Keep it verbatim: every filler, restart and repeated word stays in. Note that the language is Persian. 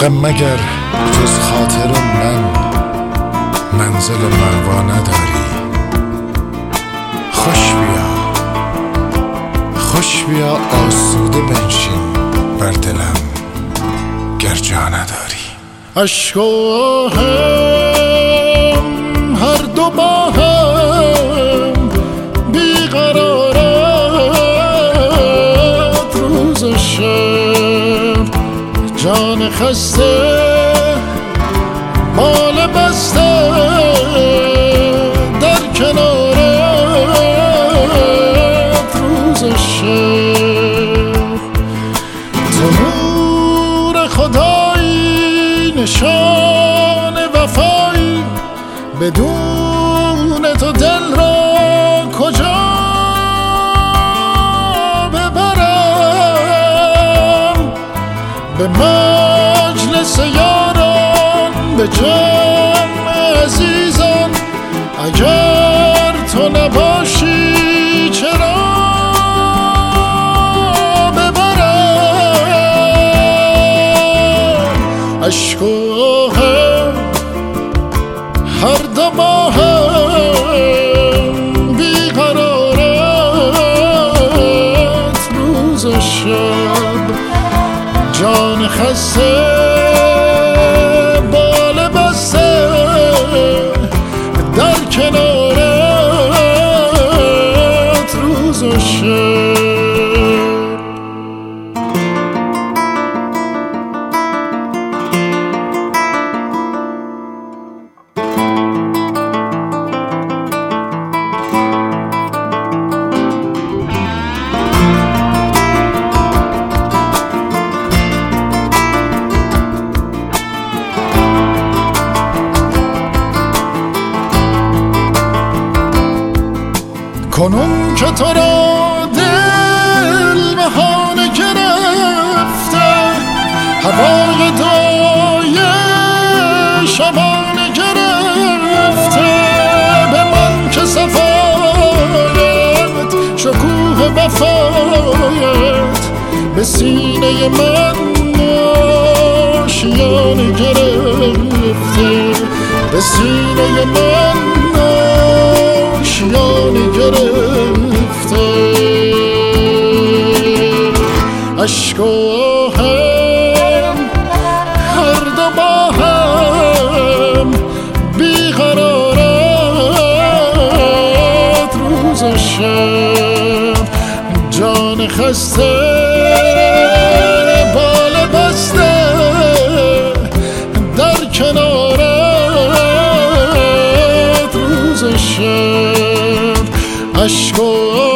نمیرم مگر جز خاطر من منزل مأوا نداری. خوش بیا خوش بیا آسوده بنشین بر دلم گر جا نداری. عشق و آهم هر دو با هم بیقرارت روز و شب، جان خسته بال بسته در کنارت روز و شب. تو نور خدایی نشان وفایی، بدون تو دل را کجا ببرم؟ به مجلس یاران به جمع عزیزان، اگر تو نباشی چرا ببرم؟ عشق و آهم هر دو با هم بیقرارت روز و شب، جان خسته بال بسته در کنارت روز و شب. کنون که تو را دل بهانه گرفته، هوای دعای شبانه گرفته، به من که صفایت شکوه وفایت به سینه من آشیانه گرفته، به سینه من آشیانه گرفته. عشق و آهم هر دو با هم بیقرارت روز و شب، جان خسته بال بسته در کنارت روز و شب. عشق و